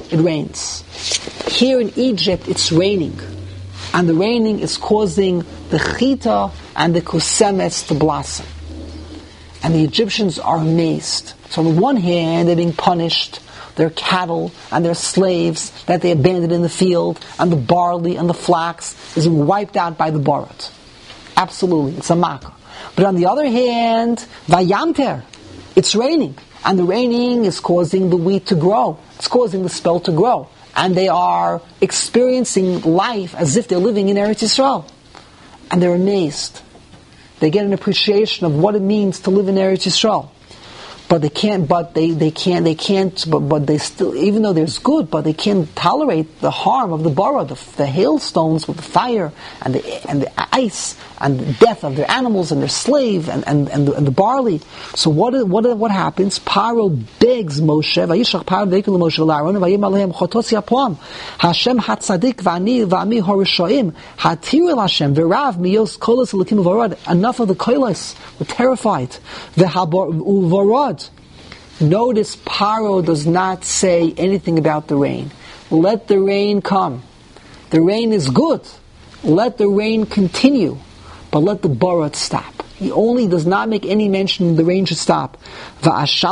it rains. Here in Egypt, it's raining. And the raining is causing the chita and the kusemes to blossom. And the Egyptians are amazed. So on the one hand, they're being punished. Their cattle and their slaves that they abandoned in the field, and the barley and the flax is being wiped out by the borot. Absolutely, it's a makkah. But on the other hand, vayamter, it's raining. And the raining is causing the wheat to grow. It's causing the spelt to grow. And they are experiencing life as if they're living in Eretz Yisrael. And they're amazed. They get an appreciation of what it means to live in Eretz Yisrael. But they can't, but they, they can't, they can't, but, but they still, even though there's good, but they can't tolerate the harm of the bara, the, the hailstones with the fire, and the, and the ice, and the death of their animals and their slave, and, and, and, the, and the barley. So what, what, what happens? Paro begs Moshe, Vayishach Paro ve'ikul Moshe l'Aaron, vayim alehem chotos yapom, Hashem hatzadik v'ani v'ami horishoim, hatir el Hashem, v'rav miyos kolos elikim v'vorod. Enough of the kolos, we're terrified. V'vorod. Notice Paro does not say anything about the rain. Let the rain come. The rain is good. Let the rain continue. But let the barat stop. He only does not make any mention the rain should stop. So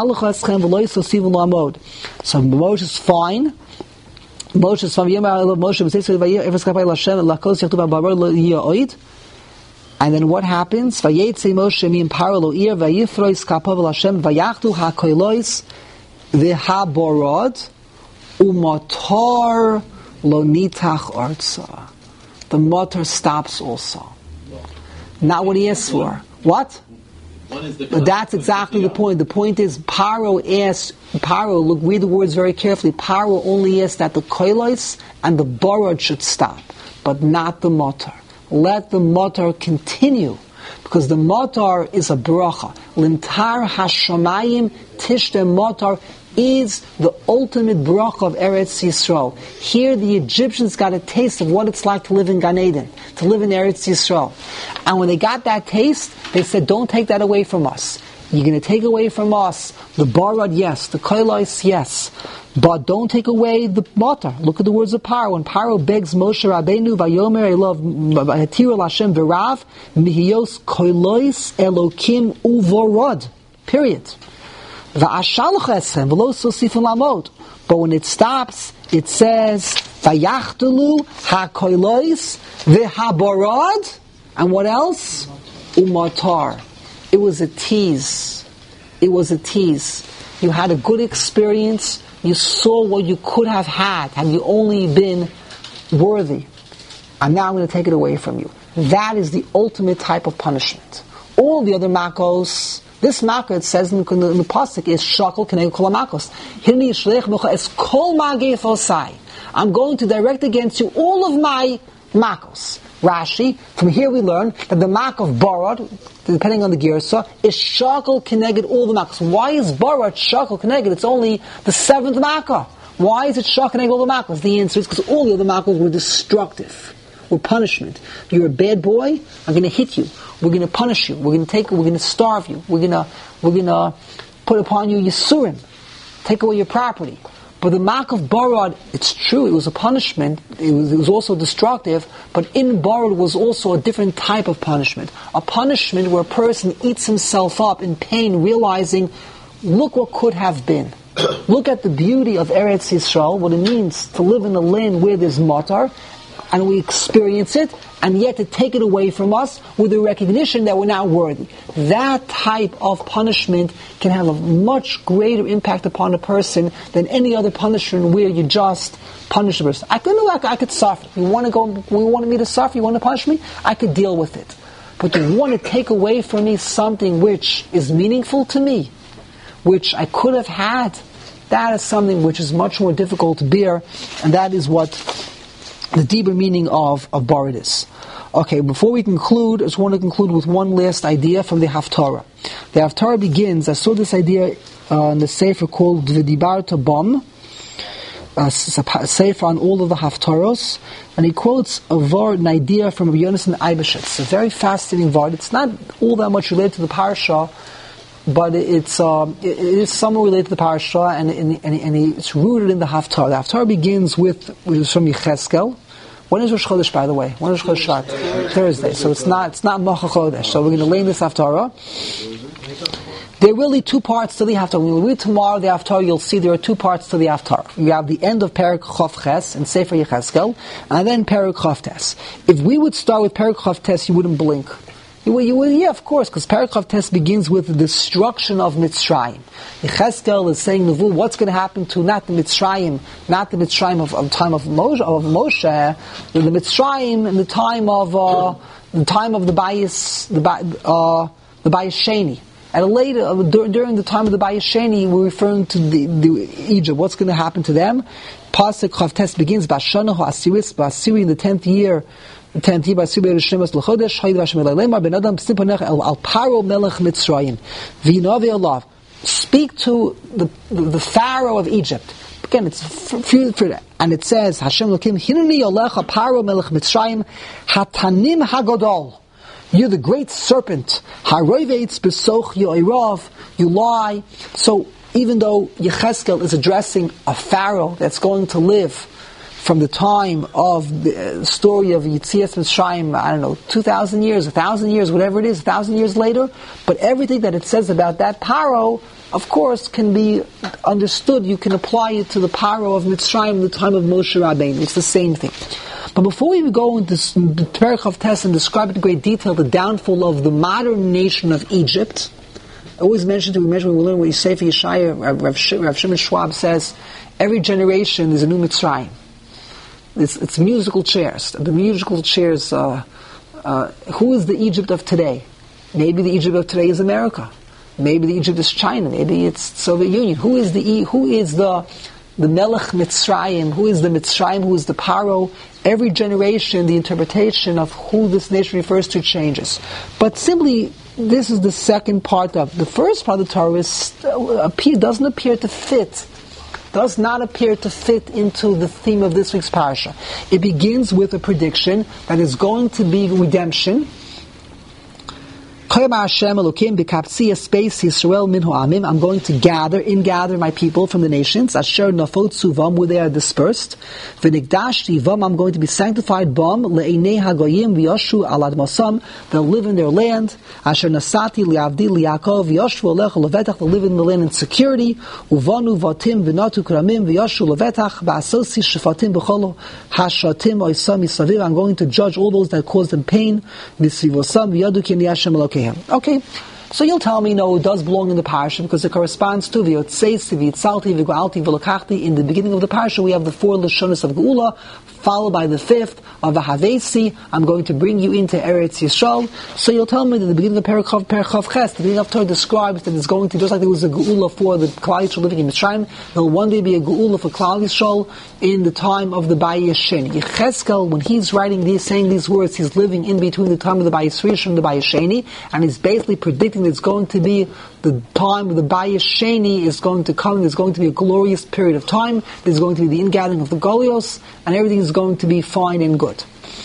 Moshe is fine. Moshe is fine. And then what happens? Vayetze Moshe min Paro lo ir vayifrois kapav el Hashem vayachtu hakolos v'haborod umotor lo nitach arza. The motor stops also. Not what he asks for. What? But that's exactly the point. The point is Paro asks, Paro, look, read the words very carefully. Paro only asks that the kolos and the borod should stop, but not the motor. Let the motor continue, because the motor is a bracha. Lintar hashamayim tishte motor is the ultimate bracha of Eretz Yisrael. Here the Egyptians got a taste of what it's like to live in Gan Eden, to live in Eretz Yisrael. And when they got that taste, they said, don't take that away from us. You're going to take away from us the barad, yes, the kolos, yes, but don't take away the motor. Look at the words of Paro. When Paro begs Moshe Rabbeinu, Vayomer Elov Hatir Hashem V'Rav Mihiyos kolos Elokim Uvorod. Period. Va'ashalach esem v'lo sosifun lamot. But when it stops, it says Vayachtelu hakolos v'haborod, and what else? Umatar. It was a tease. It was a tease. You had a good experience. You saw what you could have had had you only been worthy. And now I'm going to take it away from you. That is the ultimate type of punishment. All the other makos, this makos, it says in the, in the pasuk, is shakol k'neged kol makos. Hinni yishlech mocha es kol magei fosai. I'm going to direct against you all of my makos. Rashi, from here we learn that the mak of barad, depending on the girsa, is shakol k'neged all the makos. Why is barad shakol k'neged? It's only the seventh makkah. Why is it shakol k'neged all the makos? The answer is because all the other makos were destructive, were punishment. You're a bad boy, I'm going to hit you. We're going to punish you. We're going to take. We're going to starve you. We're going to. We're going to put upon you yisurim, take away your property. But the mak of barad, it's true, it was a punishment, it was, it was also destructive, but in barad was also a different type of punishment. A punishment where a person eats himself up in pain, realizing, look what could have been. Look at the beauty of Eretz Yisrael, what it means to live in a land where there's matar, and we experience it, and yet to take it away from us with the recognition that we're not worthy. That type of punishment can have a much greater impact upon a person than any other punishment where you just punish a person. I could, I, I could suffer. You want to go? You want me to suffer? You want to punish me? I could deal with it. But you want to take away from me something which is meaningful to me, which I could have had. That is something which is much more difficult to bear, and that is what the deeper meaning of, of barad is. Okay, before we conclude, I just want to conclude with one last idea from the Haftarah. The Haftarah begins, I saw this idea uh, in the Sefer called V'dibarta Bam, a Sefer on all of the Haftaros, and he quotes a vart, an idea from Rabbi Yonasan Eibeshitz. It's a very fascinating vart. It's not all that much related to the parasha, but it's um, it, it is somewhat related to the parasha, and, and, and, and it's rooted in the Haftarah. The Haftarah begins with, which is from Yecheskel. When is Rosh Chodesh, by the way? When is Rosh Chodesh? Thursday. Thursday. So it's not it's not Mocha Chodesh. So we're going to learn this Haftarah. There are really two parts to the Haftarah. When we read tomorrow the Haftarah, you'll see there are two parts to the Haftarah. You have the end of Perek Chof Ches in Sefer Yecheskel, and then Perek Chof Tes. If we would start with Perek Chof Tes, you wouldn't blink. You would, you would, yeah, of course, because Perek Chof Tes begins with the destruction of Mitzrayim. Yecheskel is saying, Nevu, what's going to happen to not the Mitzrayim, not the Mitzrayim of, of time of Moshe, of Moshe, the Mitzrayim in the time of uh, the time of the Bayis, the uh, the Bayis Sheni. And later, uh, dur- during the time of the Bayis Sheni, we're referring to the, the Egypt. What's going to happen to them? Pasuk Chof Tes begins, Bashana Ha'asiris, Ba'asiri in the tenth year, the tenth year, Ba'asiri B'Rishimas L'chodesh, Hayid V'Hashem Elaylemar, Ben Adam Simponech El Al Paro Melech Mitzrayim, V'Yinavi Allah. Speak to the, the, the Pharaoh of Egypt. Again, it's for, for, and it says, Hashem Lokim, Hinani Yolecha Paro Melech Mitzrayim, Hatanim Hagodol. You're the great serpent. Haroivetz besoch yoirav. You lie. So even though Yecheskel is addressing a pharaoh that's going to live from the time of the story of Yitzias Mitzrayim, I don't know, two thousand years, a thousand years, whatever it is, a thousand years later, but everything that it says about that paro, of course, can be understood. You can apply it to the paro of Mitzrayim in the time of Moshe Rabbeinu. It's the same thing. But before we go into the Perek Chof Tes and describe in great detail the downfall of the modern nation of Egypt, I always mention to we mention when we learn what Sefer Yeshaya, Rav, Rav Shimon Schwab says, every generation is a new Mitzrayim. It's, it's musical chairs. The musical chairs. Uh, uh, who is the Egypt of today? Maybe the Egypt of today is America. Maybe the Egypt is China. Maybe it's Soviet Union. Who is the who is the the Melech Mitzrayim? Who is the Mitzrayim? Who is the Paro? Every generation, the interpretation of who this nation refers to changes. But simply, this is the second part of the first part of the Torah. Is, uh, appear, doesn't appear to fit. Does not appear to fit into the theme of this week's parasha. It begins with a prediction that is going to be redemption. I'm going to gather, ingather my people from the nations, asher nafot suvam, where they are dispersed. V'nigdashti vam, I'm going to be sanctified bam, le'einei hagoyim v'yoshu al admasam, they'll live in their land. Asher nasati li'avdi li'akov v'yoshu alecha levetach, they'll live in the land in security. Uvanu vatim v'natu kramim v'yoshu levetach, v'asosi shefatim b'cholo hashatim oisam yisaviv, I'm going to judge all those that cause them pain. V'sivosam v'yadu ki ani Hashem Elokehem. Okay, so you'll tell me, no, it does belong in the parasha because it corresponds to v'yotzeisi v'yitzalti v'goalti v'lokachti. In the beginning of the parasha, we have the four lashonos of Geula, followed by the fifth of v'havesi. I'm going to bring you into Eretz Yisrael. So you'll tell me that the beginning of the Perek Chof, Perek Chof Ches, the beginning of Torah describes that it's going to, just like there was a Geula for the Klal Yisrael living in Mitzrayim, there'll one day be a Geula for Klal Yisrael in the time of the Bayis Sheni. Yecheskel, when he's writing these, saying these words, he's living in between the time of the Bayis Rishon and the Bayis Sheni, and he's basically predicting that it's going to be the time of the Bayis Sheni is going to come. There's going to be a glorious period of time. There's going to be the ingathering of the Golios, and everything is going to be fine and good.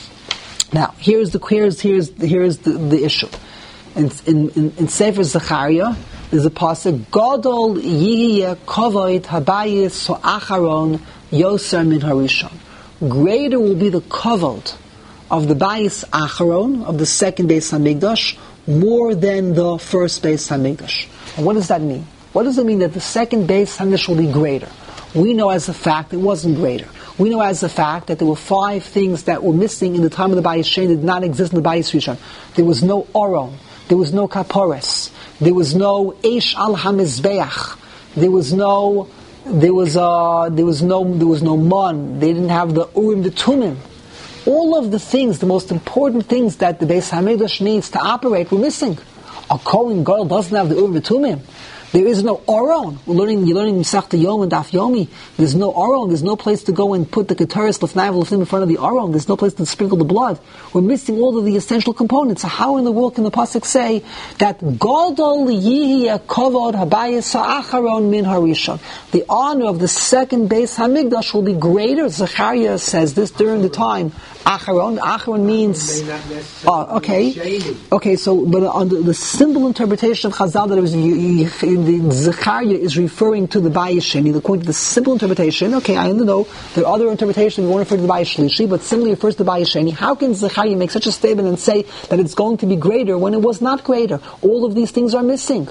Now, here's the here's here's here's the, the issue. In in, in, in Sefer Zechariah, there's a pasuk: Gadol yihye kavod habayis so acharon yoser min harishon. Greater will be the kavod of the Bayis Acharon, of the second Beis Hamikdash, more than the first Beis Hamikdash. And what does that mean? What does it mean that the second Beis Hamikdash will be greater? We know as a fact it wasn't greater. We know as a fact that there were five things that were missing in the time of the Bayis Sheni that did not exist in the Bayis Rishon. There was no Oron, there was no Kapores, there was no Eish al HaMizbeach, there was no, there was uh, there was no, there was no Mon. They didn't have the Urim, the Tumim. All of the things, the most important things that the Beis Hamikdash needs to operate were missing. A Kohen Gadol doesn't have the Urim V'Tumim. There is no Aron. We're learning, you're learning Masechta Yom and Daf Yomi. There's no Aron. There's no place to go and put the Keteris Lefnai V'Lefnim in front of the Aron. There's no place to sprinkle the blood. We're missing all of the essential components. So how in the world can the Pasuk say that Gadol Yihi Kavod Habayis Ha'acharon Min Harishon? The honor of the second Beis Hamikdash will be greater. Zechariah says this during the time. Acharon. Acharon means uh, okay, okay. So, but on the, the simple interpretation of Chazal that it was you, you, the Zechariah is referring to the Bayis Sheni. According to the simple interpretation, okay, I know there are other interpretations we won't refer to the Bayis Shlishi, but simply refers to the Bayis Sheni. How can Zechariah make such a statement and say that it's going to be greater when it was not greater? All of these things are missing.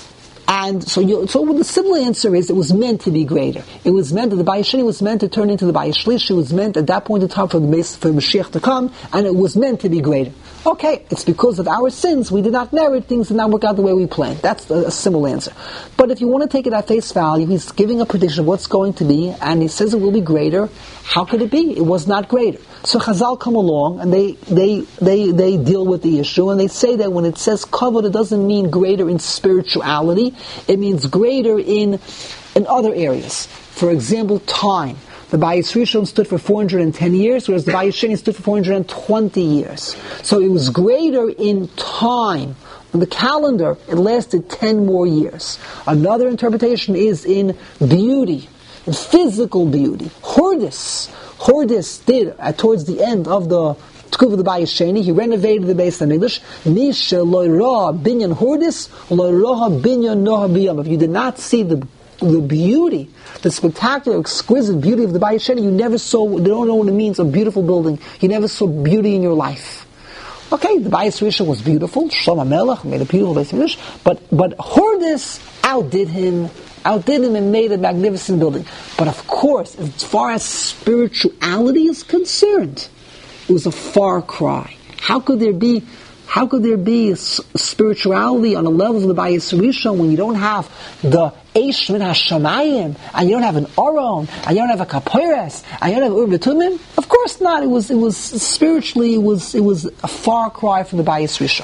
And so, you, so the simple answer is it was meant to be greater. It was meant that the Bayis Sheni was meant to turn into the Bayis Shlishi. It was meant at that point in time for the for Mashiach to come, and it was meant to be greater. Okay, it's because of our sins we did not merit, things did not work out the way we planned. That's a, a simple answer. But if you want to take it at face value, he's giving a prediction of what's going to be, and he says it will be greater. How could it be? It was not greater. So Chazal come along and they they they they deal with the issue, and they say that when it says kavod, it doesn't mean greater in spirituality. It means greater in in other areas. For example, time. The Bayis Rishon stood for four hundred ten years, whereas the Bayis Sheni stood for four hundred twenty years. So it was greater in time. On the calendar, it lasted ten more years. Another interpretation is in beauty, in physical beauty. Hordis. Hordis did, at towards the end of the Tkuv of the Bayis Sheni, he renovated the Beis Hamikdash. Misha lo ra binyan Hordis, lo ra binyan noha biyam. If you did not see the the beauty, the spectacular, exquisite beauty of the Bayis Sheni, you never saw, you don't know what it means, a beautiful building. You never saw beauty in your life. Okay, the Bayis Rishon was beautiful, Shlomo HaMelech made a beautiful Beis Hamikdash, but, but Hordis outdid him, outdid him and made a magnificent building. But of course, as far as spirituality is concerned, it was a far cry. How could there be How could there be spirituality on the level of the Bayis Rishon when you don't have the Eish Min HaShamayim, and you don't have an Aron, and you don't have a Kaporas, and you don't have Ur B'Tumim? Of course not. It was, it was spiritually, it was, it was a far cry from the Bayis Rishon.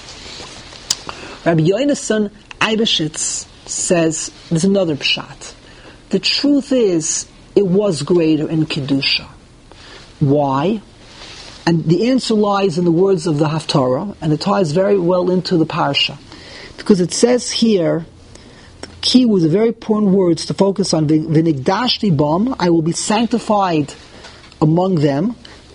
Rabbi Yonason Eibeshitz says, there's another pshat. The truth is, it was greater in Kedusha. Why? And the answer lies in the words of the Haftarah, and it ties very well into the Parsha. Because it says here, the key was a very important words to focus on, V'nigdashti bam, I will be sanctified among them,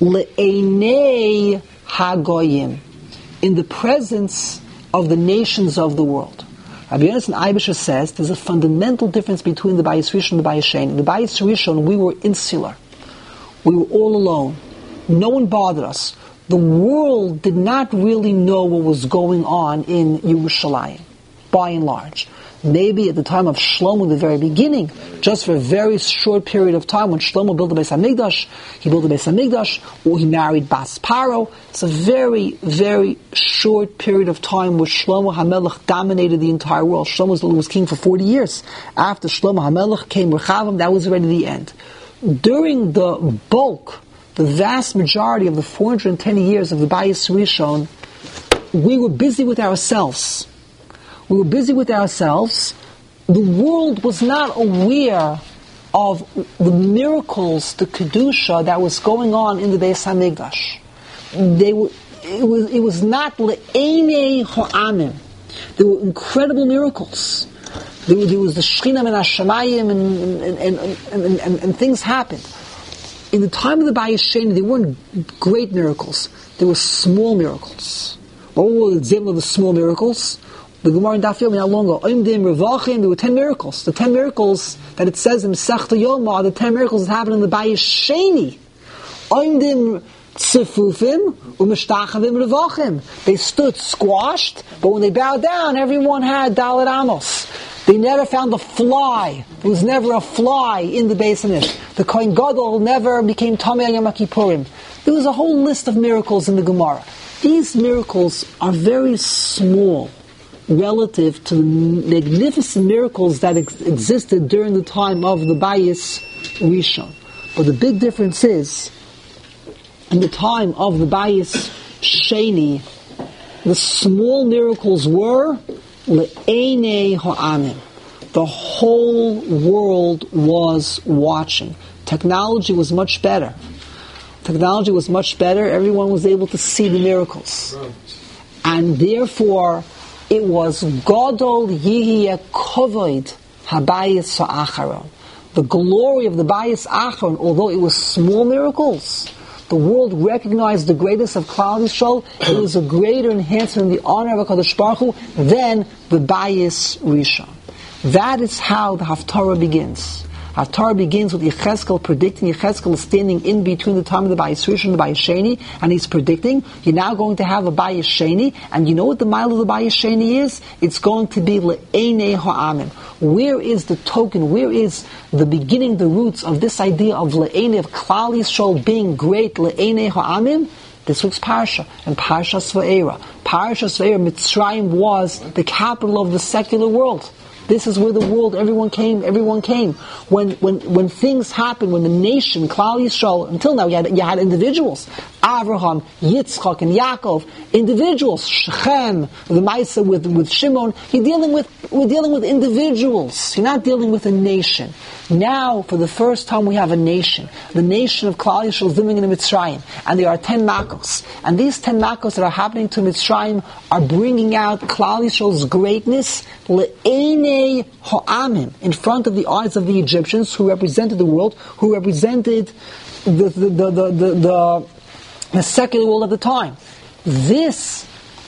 le'enei hagoyim, in the presence of the nations of the world. Rabbi Yonason Eibeshitz says, there's a fundamental difference between the Bayis Rishon and the Bayis Sheni. The Bayis Rishon, we were insular. We were all alone. No one bothered us. The world did not really know what was going on in Yerushalayim, by and large. Maybe at the time of Shlomo, the very beginning, just for a very short period of time, when Shlomo built the Beis Hamikdash, he built the Beis Hamikdash, or he married Bas Paro. It's a very, very short period of time where Shlomo HaMelech dominated the entire world. Shlomo was king for forty years. After Shlomo HaMelech came Rechavam, that was already the end. During the bulk, the vast majority of the four hundred ten years of the Bayis Rishon, we were busy with ourselves. We were busy with ourselves. The world was not aware of the miracles, the Kedusha that was going on in the Beis Hamikdash. They were, it was, it was not le'enei ha'amim. There were incredible miracles. There, there was the Shechina min HaShamayim, and, and, and, and, and, and things happened. In the time of the Bayis Sheni, there weren't great miracles. There were small miracles. What were the example of the small miracles? The Gemara in Daf Yomi not long ago. Oimdim Revachim, there were ten miracles. The ten miracles that it says in Masechta Yoma are the ten miracles that happened in the Bayis Sheni. Oimdim Tzifufim U'Mishtachavim Revachim. They stood squashed, but when they bowed down, everyone had Dalet Amos. They never found a fly. There was never a fly in the Beis Hamikdash. The Kohen Gadol never became Tamei Yom Kippurim. There was a whole list of miracles in the Gemara. These miracles are very small relative to the magnificent miracles that ex- existed during the time of the Bayis Rishon. But the big difference is, in the time of the Bayis Sheni, the small miracles were le'enei ha'amim. the whole world was watching. Technology was much better. Technology was much better. Everyone was able to see the miracles. And therefore, it was Gadol Yihye Kovod Habayis Ha'acharon. The glory of the Bayis Acharon, although it was small miracles, the world recognized the greatness of Klal Yisrael. It was a greater enhancement in the honor of HaKadosh Baruch Hu than the Bayis Rishon. That is how the Haftarah begins. Haftarah begins with Yechezkel predicting. Yechezkel is standing in between the time of the Bayis Rishon and the Bayis Sheni, and he's predicting, you're now going to have a Bayis Sheni, and you know what the mile of the Bayis Sheni is? It's going to be Le'enei Ha'amim. Where is the token, where is the beginning, the roots of this idea of Le'enei, of Klal Yisrael being great, Le'enei Ha'amim? This week's Parsha, and Parshas Va'era. Parshas Va'era, Mitzrayim was the capital of the secular world. This is where the world, everyone came, everyone came. When when when things happened, when the nation, Klal Yisrael, until now you had, you had individuals, Avraham, Yitzchak, and Yaakov, individuals, Shechem, the Maisa with, with Shimon, you're dealing with, we're dealing with individuals. You're not dealing with a nation. Now, for the first time, we have a nation. The nation of Klal Yisrael is living in the Mitzrayim. And there are ten makos. And these ten makos that are happening to Mitzrayim are bringing out Klal Yisrael's greatness, le'enei ha'amim, in front of the eyes of the Egyptians who represented the world, who represented the, the, the, the, the, the, the secular world at the time. This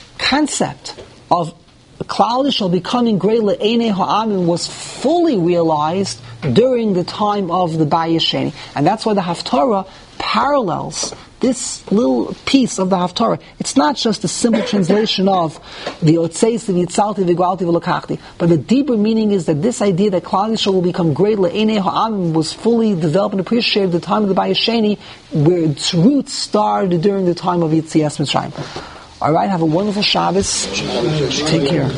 concept of Klal Yisrael becoming great le'enei ha'amim was fully realized during the time of the Bayis Sheni. And that's why the Haftarah parallels this little piece of the Haftarah. It's not just a simple translation of the Otzeis, the Yitzalti, the Gwalti, the Lokachti, but the deeper meaning is that this idea that Klal Yisrael will become great le'enei ha'amim was fully developed and appreciated at the time of the Bayis Sheni, where its roots started during the time of Yetzias Mitzrayim. All right, have a wonderful Shabbos. Take care.